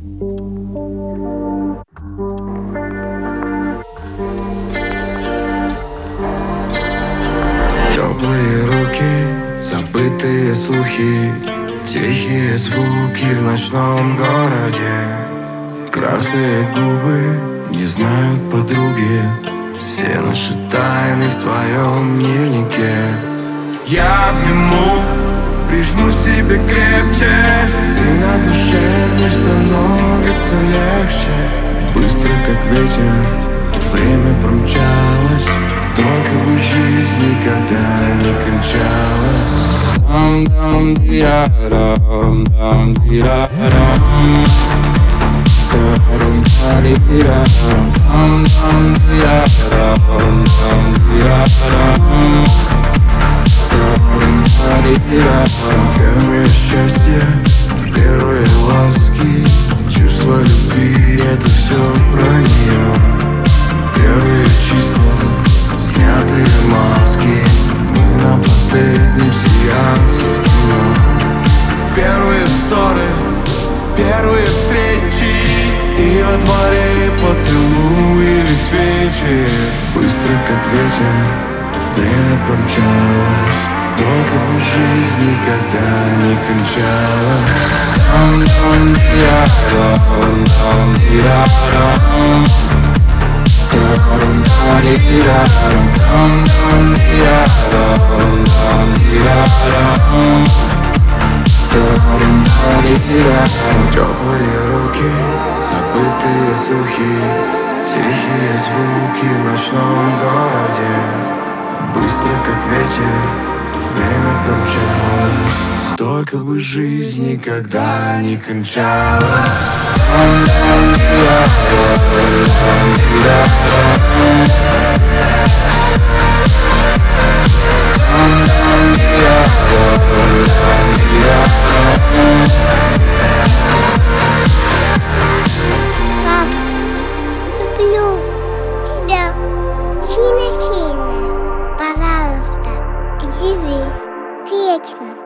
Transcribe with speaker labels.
Speaker 1: Теплые руки, забытые слухи, тихие звуки в ночном городе. Красные губы не знают подруги, все наши тайны в твоем дневнике. Я обниму, прижму себе крепче, и на душе мне становится легче. Быстро как ветер, время промчалось, только бы жизнь никогда не кончалась. Первое счастье, первые ласки, чувство любви — это все про нее. Первые числа, снятые маски, мы на последнем сеансе в кино. Первые ссоры, первые встречи, и во дворе поцелуи без свечи. Быстро как ветер, время промчалось, только бы жизнь никогда не кончалась. Теплые руки, забытые слухи, тихие звуки в ночном городе. Быстро как ветер, время промчалось, только бы жизнь никогда не кончалась.
Speaker 2: Пап, люблю тебя сильно-сильно. Пожалуйста, живи вечно.